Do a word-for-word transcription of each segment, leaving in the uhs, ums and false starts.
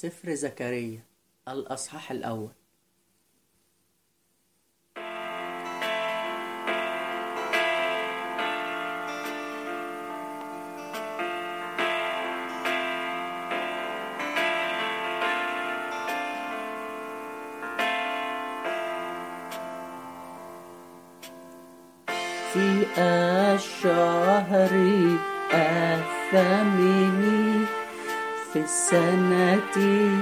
سفر زكريا الأصحاح الأول. في الشهر الثامن في السنة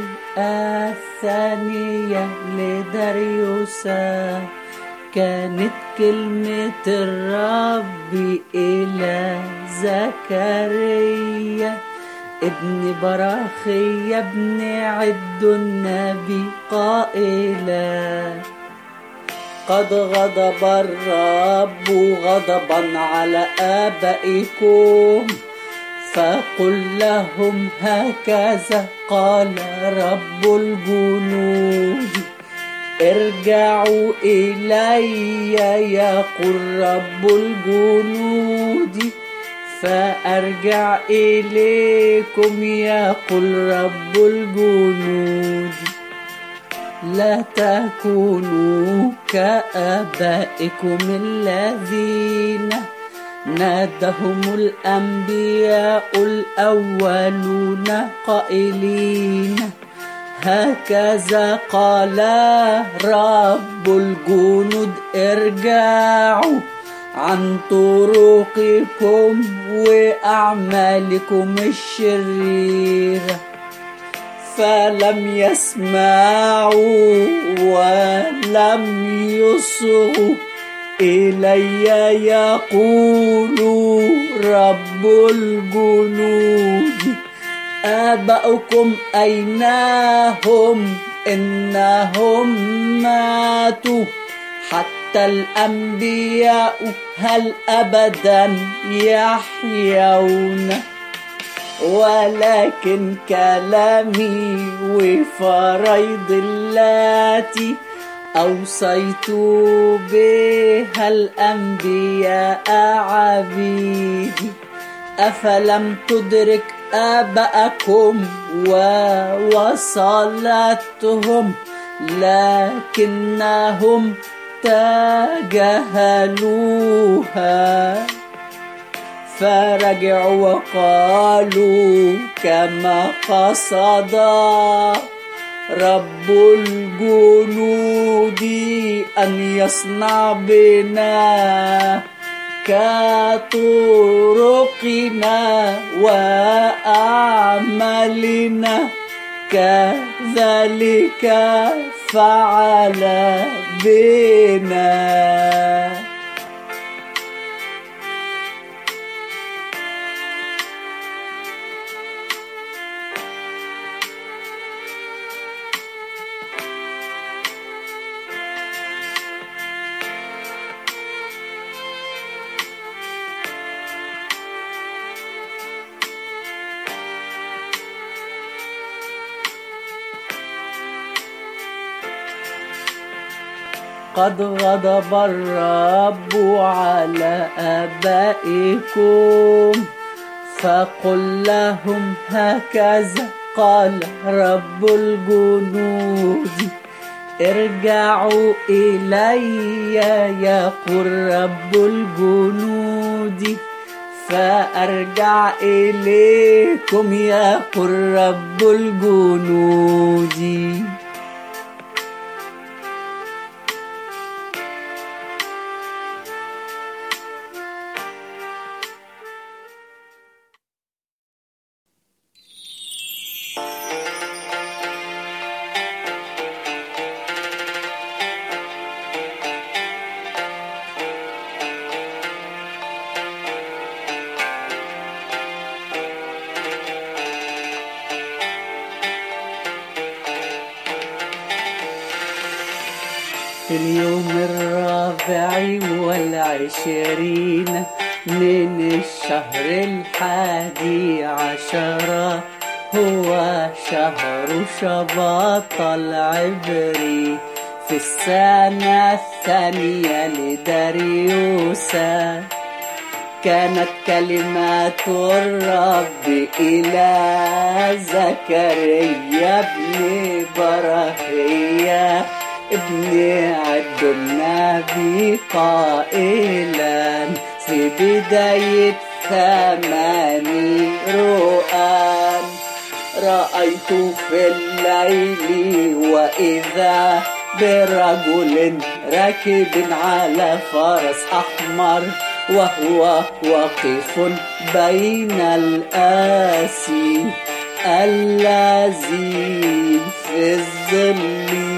الثانية لداريوس كانت كلمة الرب إلى زكريا ابن براخيا ابن عد النبي قائلا: قد غضب الرب غضبا على آبائكم، فقل لهم هكذا قال رب الجنود: ارجعوا إلي يقول رب الجنود، فأرجع إليكم يقول رب الجنود. لا تكونوا كآبائكم الذين نادهم الأنبياء الأولون قائلين: هكذا قال رب الجنود، ارجعوا عن طرقكم وأعمالكم الشريرة. فلم يسمعوا ولم يصغوا إلي يقول رب الجنود. آباؤكم أين هم؟ إنهم ماتوا، حتى الأنبياء هل أبدا يحيون؟ ولكن كلامي وفرائض اللاتي أوصيت بها الأنبياء عبيدي أفلم تدرك آباءكم ووصلتهم، لكنهم تجاهلوها. فرجعوا وقالوا: كما قصد رب الجنود أن يصنع بنا كطرقنا وأعمالنا، كذلك فعل بنا. قد غضب الرب على آبائكم، فقل لهم هكذا قال رب الجنود: ارجعوا إلي يقول رب الجنود، فأرجع إليكم يقول رب الجنود. في اليوم الرابع والعشرين من الشهر الحادي عشر، هو شهر شباط العبري، في السنة الثانية لداريوس كانت كلمات الرب إلى زكريا ابن برخيا ابن عبد النبي قائلا في بداية ثماني رؤى رأيت في الليل وإذا برجل راكب على فرس أحمر وهو واقف بين الآسي الذي في الظل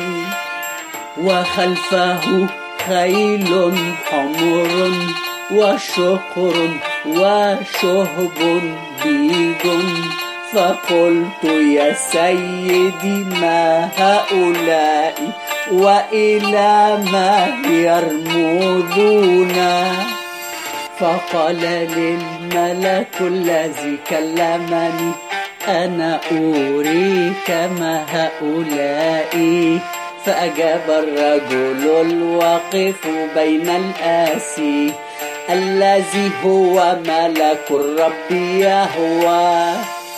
وخلفه خيل حمر وشقر وشهب بيض فقلت يا سيدي ما هؤلاء وإلى ما يرمذون فقال للملك الذي كلمني أنا أريك ما هؤلاء فأجاب الرجل الواقف بين الآسي الذي هو ملك الرب يهوه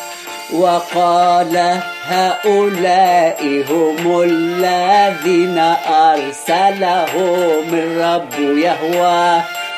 وقال هؤلاء هم الذين أرسلهم الرب يهوه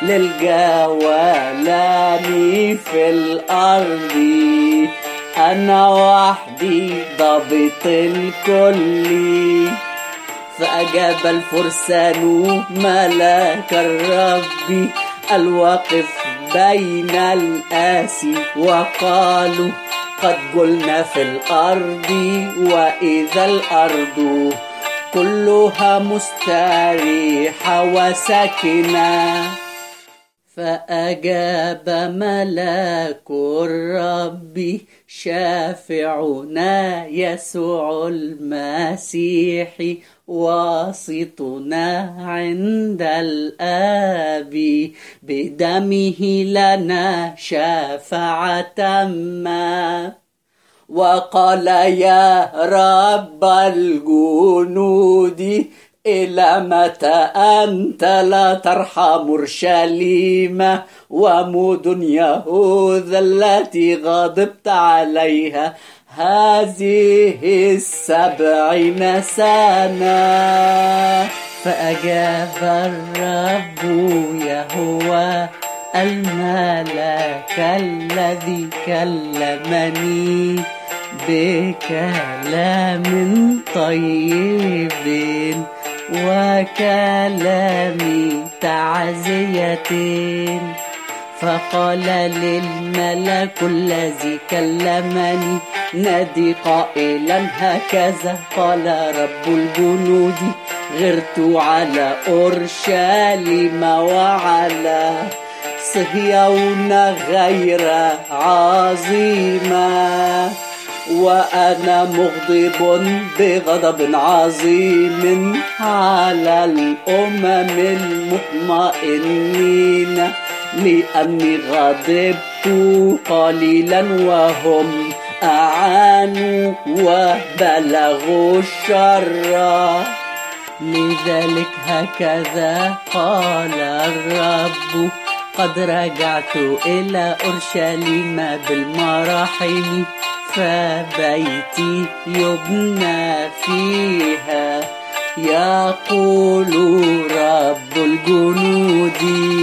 للجولان في الأرض أنا وحدي ضابط الكل فأجاب الفرسان ملك الرب الواقف بين الآسي وقالوا قد قلنا في الأرض وإذا الأرض كلها مستريحة وساكنة فأجاب ملاك الرب شافعنا يسوع المسيح واسطنا عند الآب بدمه لنا شفاعة ما وقال يا رب الجنود إلى متى أنت لا ترحم أورشليم ومدن يهوذا التي غضبت عليها هذه السبعين سنة فأجاب الرب يهوه الملك الذي كلمني بكلام طيب وكلام تعزية فقال للملك الذي كلمني نادي قائلا هكذا قال رب الجنود غرت على أورشليم وعلى صهيون غير عظيمة وأنا مغضب بغضب عظيم على الأمم المطمئنين لأني غضبت قليلا وهم أعانوا وبلغوا الشر لذلك هكذا قال الرب قد رجعت إلى أورشليم بالمراحم فبيتي يبنى فيها يقول رب الجنود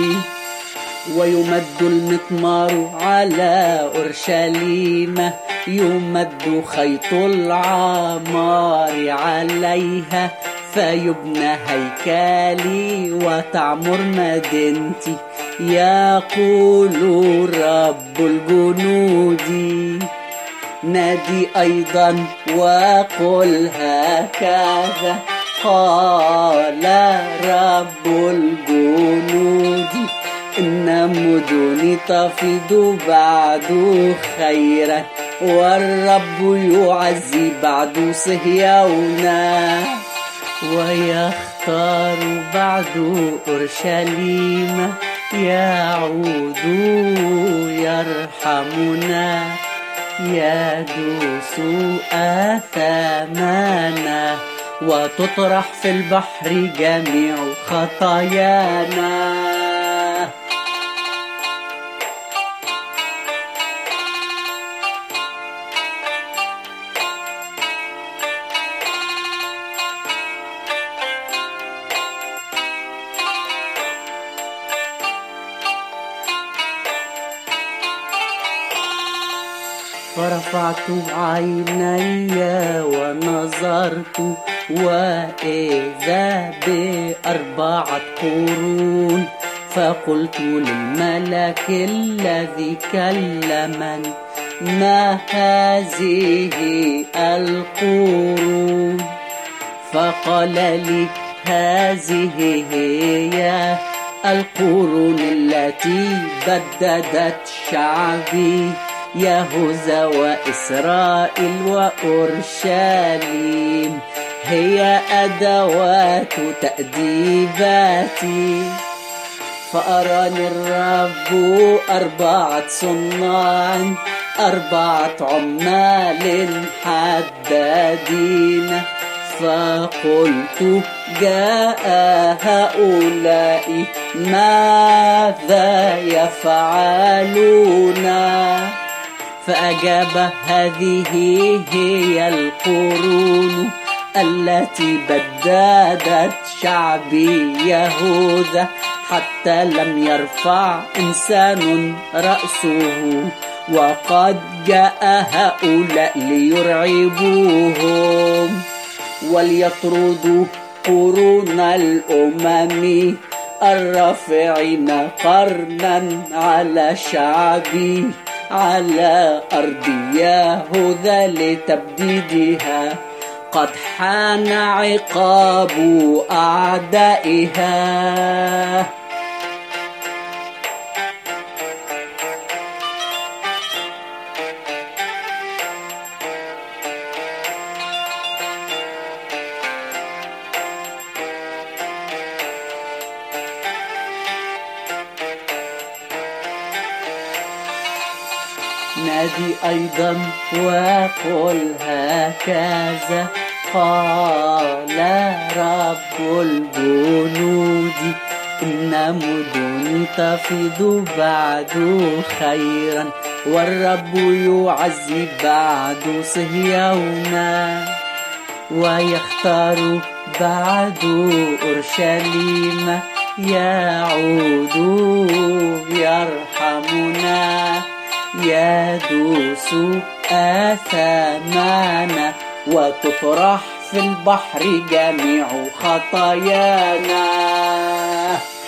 ويمد المطمار على أورشليم يمد خيط العمار عليها فيبنى هيكلي وتعمر مدينتي يقول رب الجنود نادي أيضا وقل هكذا قال رب الجنود إن مدني تفيض بعد خيرا والرب يعزي بعد صهيونا ويختار بعد أورشليم يعود يرحمنا يدوس آثامنا وتطرح في البحر جميع خطايانا رفعت عيني ونظرت وإذا بأربعة قرون، فقلت للملك الذي كلمني ما هذه القرون؟ فقال لي هذه هي القرون التي بددت شعبي يهوذا وإسرائيل وأورشليم، هي أدوات تأديباتي. فأراني الرب أربعة صناع، أربعة عمال حدادين، فقلت جاء هؤلاء ماذا يفعلون؟ فأجاب هذه هي القرون التي بددت شعبي يهوذا، حتى لم يرفع إنسان رأسه، وقد جاء هؤلاء ليرعبوهم وليطردوا قرون الأمم الرافعين قرنا على شعبي، على أرض يهوذا لتبديدها. قد حان عقاب أعدائها. نادي أيضا وقل هكذا قال رب الجنود، إن مدني تفيض بعد خيرا، والرب يعزي بعد صهيون، ويختار بعد أورشليم، يعود يرحمنا، يدوس آثامنا، وتطرح في البحر جميع خطايانا.